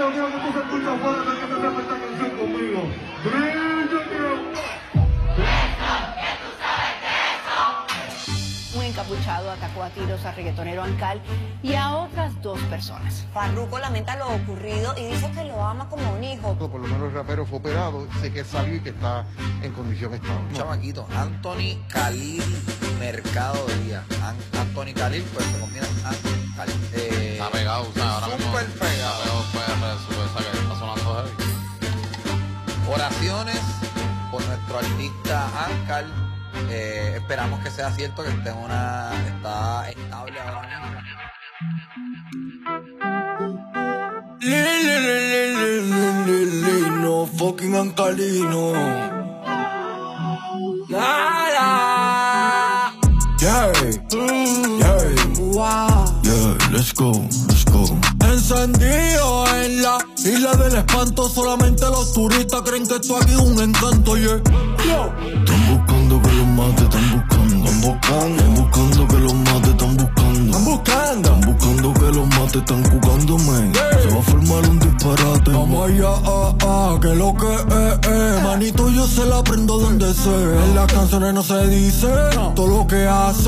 quiero que tú se escuches fuerte, que te sepas esta canción conmigo. Un encapuchado atacó a tiros al reggaetonero Ancal y a otras 2 personas. Farruko lamenta lo ocurrido y dice que lo ama como un hijo. Por lo menos el rapero fue operado, sé que es sabio y que está en condición estable. Chamaquito, Anthony Khalil Mercado Díaz. Anthony Khalil, pues se combina Khalil. Está pegado, o sea, ahora mismo. Súper pegado. Está que está sonando heavy. Oraciones por nuestro artista Ancal. Esperamos que sea cierto que está estable ahora mismo. No fucking Ancalino. Nada. Yeah, let's go. Encendido en la isla del espanto. Solamente los turistas creen que esto aquí es un encanto, yeah. Están buscando que los mate, están buscando que los mate, están buscando que los mate, están jugándome. Se va a formar un disparate. Vamos allá, que lo que es. Manito, yo se la aprendo donde sea. En las canciones no se dice todo lo que hace.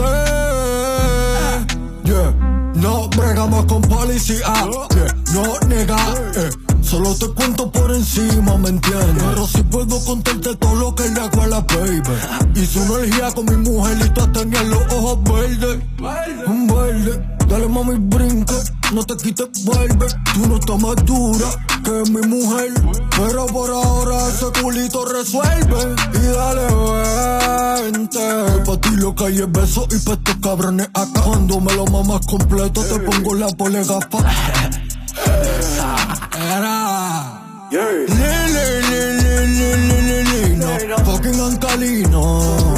Yeah. No bregamos con policía, no negar, solo te cuento por encima, ¿me entiendes? Pero si puedo contarte todo lo que le hago a la baby. Hice una energía con mi mujer y tú tenías los ojos verdes. Verde, dale mami brinca, no te quites vuelve. Tú no estás más dura que mi mujer, pero por ahora ese culito resuelve. Y dale vente, pa' ti lo que hay es beso y pa' estos cabrones acá. Cuando me lo mamas completo te pongo la polegafa. Era no, fucking Ancalino.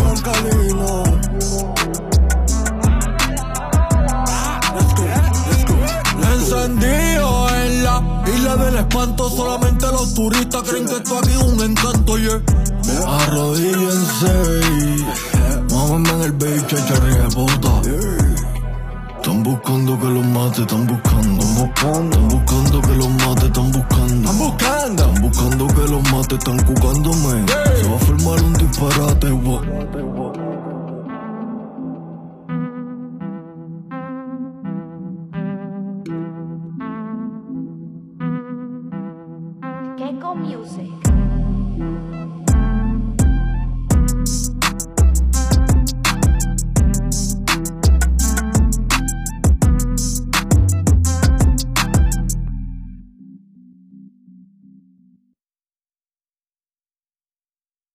Encendido en la isla del espanto. Solamente los turistas creen que esto aquí es un encanto, yeah. Arrodíllense, mámenme en el beach, echaré puta. Están buscando que los mate, están buscando que los mate, están buscando que los mate, están jugándome. Se va a formar un disparate, Gecko Music.